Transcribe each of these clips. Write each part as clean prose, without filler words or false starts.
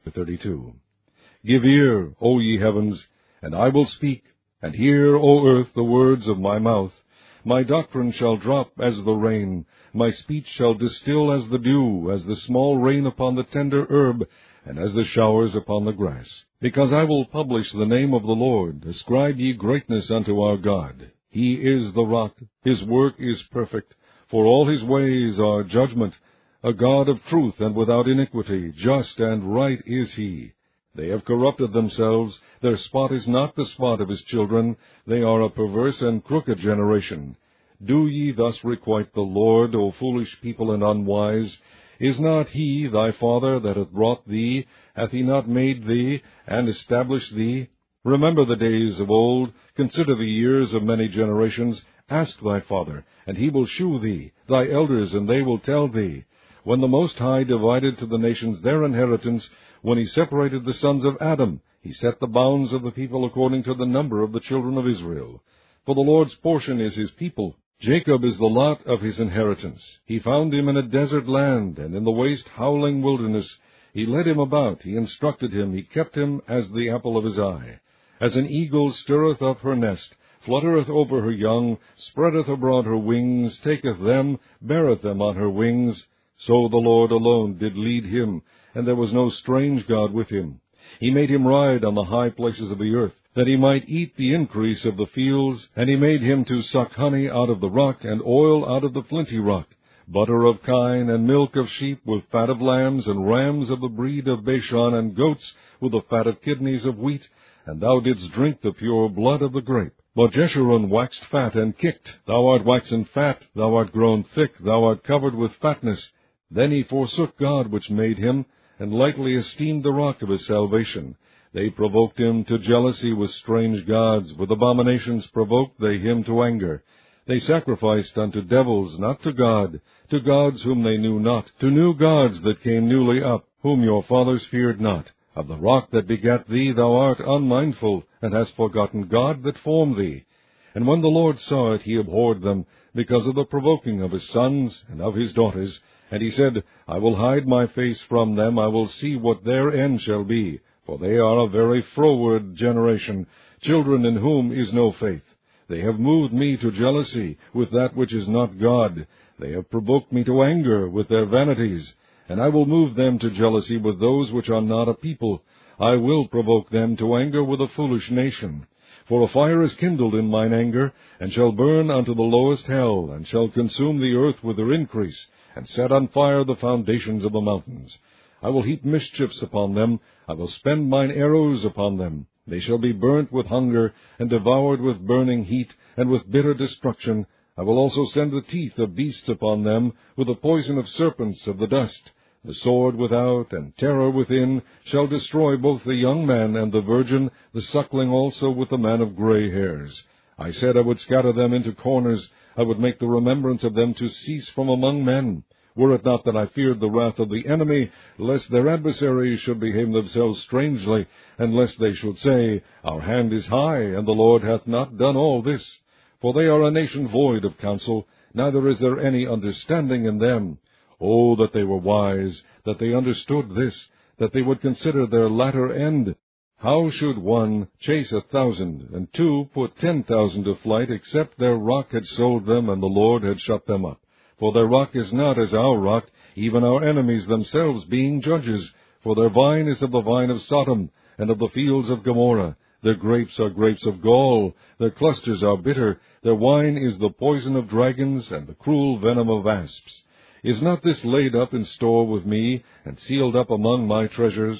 32. Give ear, O ye heavens, and I will speak, and hear, O earth, the words of my mouth. My doctrine shall drop as the rain, my speech shall distill as the dew, as the small rain upon the tender herb, and as the showers upon the grass. Because I will publish the name of the Lord, ascribe ye greatness unto our God. He is the rock, his work is perfect, for all his ways are judgment. A God of truth and without iniquity, just and right is he. They have corrupted themselves, their spot is not the spot of his children, they are a perverse and crooked generation. Do ye thus requite the Lord, O foolish people and unwise? Is not he thy father that hath brought thee? Hath he not made thee, and established thee? Remember the days of old, consider the years of many generations. Ask thy father, and he will shew thee, thy elders, and they will tell thee. When the Most High divided to the nations their inheritance, when he separated the sons of Adam, he set the bounds of the people according to the number of the children of Israel. For the Lord's portion is his people, Jacob is the lot of his inheritance. He found him in a desert land, and in the waste howling wilderness. He led him about, he instructed him, he kept him as the apple of his eye. As an eagle stirreth up her nest, fluttereth over her young, spreadeth abroad her wings, taketh them, beareth them on her wings, so the Lord alone did lead him, and there was no strange God with him. He made him ride on the high places of the earth, that he might eat the increase of the fields, and he made him to suck honey out of the rock, and oil out of the flinty rock, butter of kine, and milk of sheep, with fat of lambs, and rams of the breed of Bashan, and goats, with the fat of kidneys of wheat, and thou didst drink the pure blood of the grape. But Jeshurun waxed fat and kicked. Thou art waxen fat, thou art grown thick, thou art covered with fatness. Then he forsook God which made him, and lightly esteemed the rock of his salvation. They provoked him to jealousy with strange gods. With abominations provoked they him to anger. They sacrificed unto devils, not to God, to gods whom they knew not, to new gods that came newly up, whom your fathers feared not. Of the rock that begat thee thou art unmindful, and hast forgotten God that formed thee. And when the Lord saw it, he abhorred them, because of the provoking of his sons and of his daughters. And he said, I will hide my face from them, I will see what their end shall be. For they are a very froward generation, children in whom is no faith. They have moved me to jealousy with that which is not God. They have provoked me to anger with their vanities. And I will move them to jealousy with those which are not a people. I will provoke them to anger with a foolish nation. For a fire is kindled in mine anger, and shall burn unto the lowest hell, and shall consume the earth with her increase, and set on fire the foundations of the mountains. I will heap mischiefs upon them, I will spend mine arrows upon them. They shall be burnt with hunger, and devoured with burning heat, and with bitter destruction. I will also send the teeth of beasts upon them, with the poison of serpents of the dust. The sword without, and terror within, shall destroy both the young man and the virgin, the suckling also with the man of gray hairs. I said I would scatter them into corners, I would make the remembrance of them to cease from among men. Were it not that I feared the wrath of the enemy, lest their adversaries should behave themselves strangely, and lest they should say, Our hand is high, and the Lord hath not done all this. For they are a nation void of counsel, neither is there any understanding in them. Oh, that they were wise, that they understood this, that they would consider their latter end. How should one chase 1,000, and two put 10,000 to flight, except their rock had sold them, and the Lord had shut them up? For their rock is not as our rock, even our enemies themselves being judges. For their vine is of the vine of Sodom, and of the fields of Gomorrah. Their grapes are grapes of gall, their clusters are bitter, their wine is the poison of dragons, and the cruel venom of asps. Is not this laid up in store with me, and sealed up among my treasures?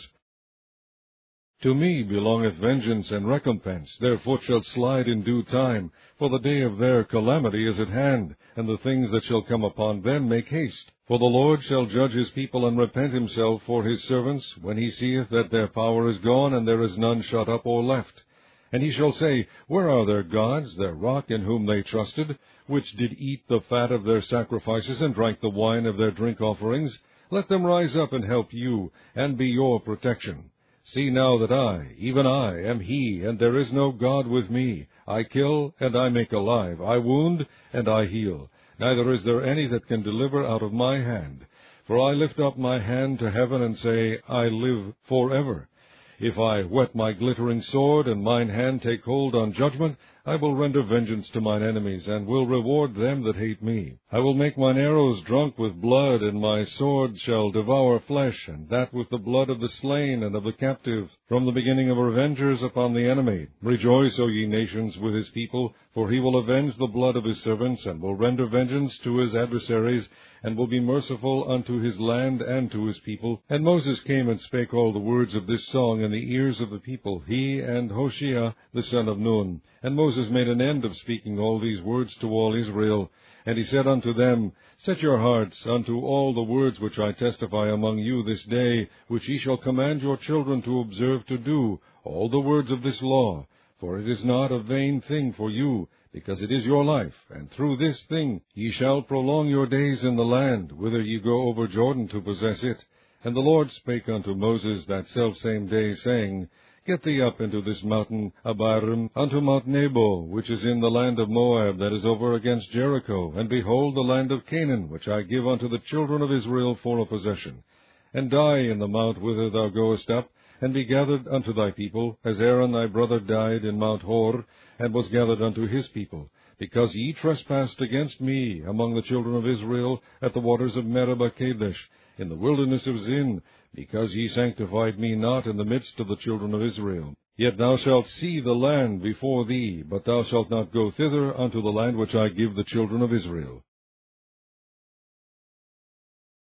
To me belongeth vengeance and recompense, their foot shall slide in due time, for the day of their calamity is at hand, and the things that shall come upon them make haste. For the Lord shall judge his people and repent himself for his servants, when he seeth that their power is gone, and there is none shut up or left. And he shall say, Where are their gods, their rock in whom they trusted, which did eat the fat of their sacrifices, and drank the wine of their drink offerings? Let them rise up and help you, and be your protection. See now that I, even I, am he, and there is no God with me. I kill, and I make alive. I wound, and I heal. Neither is there any that can deliver out of my hand. For I lift up my hand to heaven, and say, I live forever. If I whet my glittering sword, and mine hand take hold on judgment, I will render vengeance to mine enemies, and will reward them that hate me. I will make mine arrows drunk with blood, and my sword shall devour flesh, and that with the blood of the slain and of the captive, from the beginning of revengers upon the enemy. Rejoice, O ye nations, with his people, for he will avenge the blood of his servants, and will render vengeance to his adversaries, and will be merciful unto his land and to his people. And Moses came and spake all the words of this song in the ears of the people, he and Hoshea the son of Nun. And Moses made an end of speaking all these words to all Israel. And he said unto them, Set your hearts unto all the words which I testify among you this day, which ye shall command your children to observe to do, all the words of this law. For it is not a vain thing for you, because it is your life, and through this thing ye shall prolong your days in the land, whither ye go over Jordan to possess it. And the Lord spake unto Moses that selfsame day, saying, Get thee up into this mountain Abarim, unto Mount Nebo, which is in the land of Moab, that is over against Jericho, and behold the land of Canaan, which I give unto the children of Israel for a possession. And die in the mount whither thou goest up, and be gathered unto thy people, as Aaron thy brother died in Mount Hor, and was gathered unto his people, because ye trespassed against me among the children of Israel at the waters of Meribah Kadesh, in the wilderness of Zin, because ye sanctified me not in the midst of the children of Israel. Yet thou shalt see the land before thee, but thou shalt not go thither unto the land which I give the children of Israel.